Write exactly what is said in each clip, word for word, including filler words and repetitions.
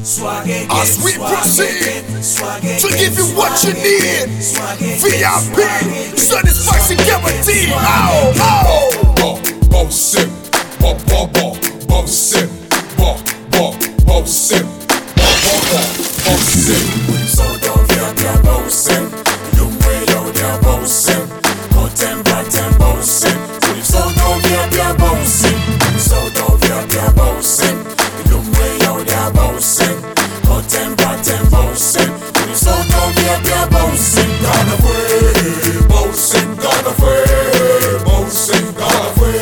As we proceed to give you what you need, V I P, satisfaction guaranteed. Oh, oh. Bossip, bo bo bo, bossip, bo bo bossip, bo bo bo, bossip. So don't feel the bossip, you way out there bossip, go temper temper bossip. So don't feel the bossip, so don't feel the bossip, you way out there bossip, go temper temper bossip. So don't feel the bossip, gonna free, bossip, gonna free, bossip, gonna free.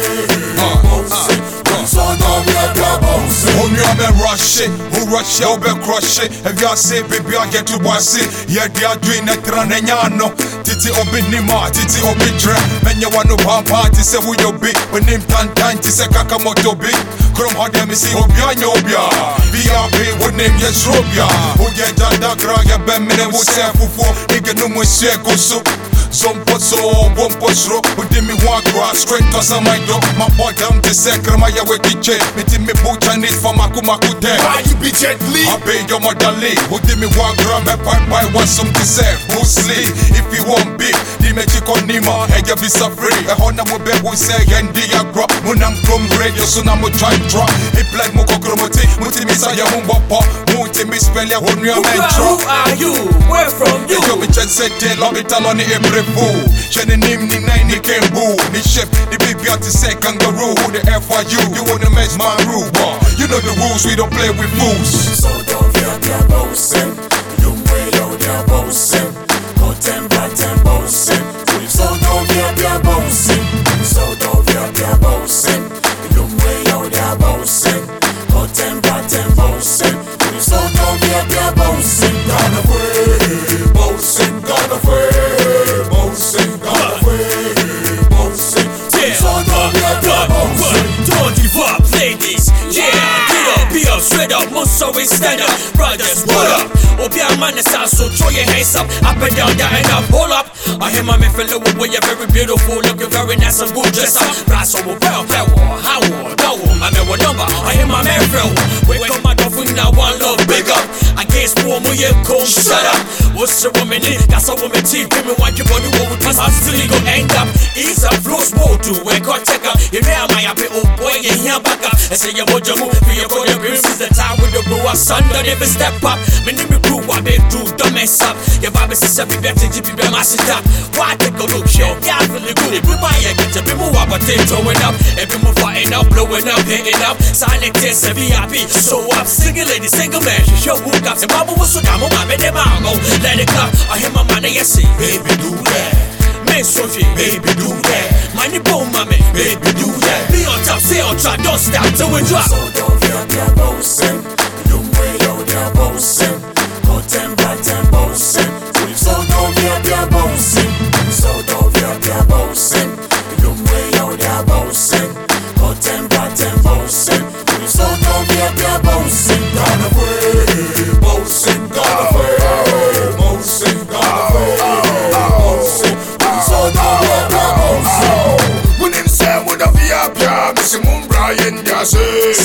Be rush it, who rush it, be crush it. If you say, baby, I get to watch it. Yeah, they are doing it, running yano. Titi obi nima, titi obi dre. Men you want to pump party, say who you be. When name tan tan, ti say kakamoto be. Chrome hard them see obia nyobia. V I P, what name yes robia. Who get janda grag ya ben mine who say fufu. Nigga no mo share go so. Zompo so, wompo shro. Who did me walk grass, straight to some my dog. My boy down to secret, my yawe kiche. Me ti me butcher need for my kumakute. Why you be gently? I pay your mother leave. Who did me walk around my pipe by want something safe. Who's sleep? If you want big, the magic on Nima, and you be so free. A honor will be who say, and the agro. When I'm from radio, so I'm a try drop. It like Moko Gromoti, Mutimisa Yamumbopo, Mutimi spell ya when you're Who are you? Where from you? You be just said, love it all on the every fool. Shannon name the nine, the came boo. The chef, the baby out to say kangaroo. Who the F are you? You wanna mess my rule, boy. You know the rules, we don't play with fools. So don't feel the bossip, you way out there bossip, go temper temper bossip. So don't feel the bossip, so don't feel the bossip, you way out there bossip, go temper temper bossip. So don't feel the bossip, gonna free, bossip, gonna free, bossip, gonna free, bossip. So don't feel the bossip. Don't give up, ladies. Yeah, get up, be up, straight up, must always stand up. Brothers, what up? Obia man is out, so throw your hands up, up and down, down and up, hold up. I hear my man fellow way, you're very beautiful, looking very nice and good dress up. Brass over well, power, how, no, I mean what number? I hear my man flow. Wake up my dog, now one love, big up. I guess more, more, you come, shut up. What's the woman in? That's a woman teeth, give me one, you want to go with us, I'm still go end up. Ease up, flow, small, do, wake up, check up. You know, my happy old boy, you hear back up. I say, you want your move, for your call, your this is the time with the blue, our son, don't even step up. Me name me crew, I be do, don't mess up. Your baby says, every better, G P, be my sister. Why take a look, show? Yeah, I feel good. If we buy a get a bit more, but they throwing up. Every move fighting up, blowing up, hitting up. Silent test, V I P. So up, single lady, single man. She show who got some bubble, so down, my baby, mammo. Let it clap. I hear my man, yes, see. Baby, do that. Man, Sophie, baby, do that. Money, boom, mommy, baby, do that. Be on top, stay on track, don't stop till we drop. So don't feel the bossip, you way out there bossip, go temper temper bossip. So don't feel the bossip, so don't feel the bossip, you way out there bossip, go temper temper bossip. So don't feel the bossip, gonna free, bossip, gonna free, bossip, gonna free, bossip. So don't feel the bossip. When him say with a V I P, Missy Moon Brian does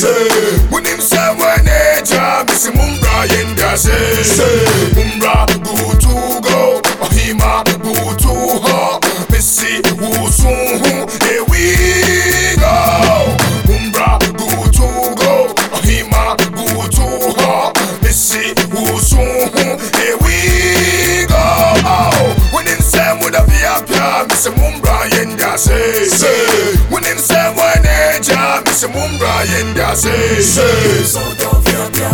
it. When him say when Eja, Missy Moon Brian does it. Umbra go to go, Ohima go to her, Missy who soon here we go. Umbra go to go, Ohima go to her, Missy who soon here we go. When him say with a V I P, Missy Moon Brian does it. When him say when Eja, Missy Moon Brian does it. So don't feel the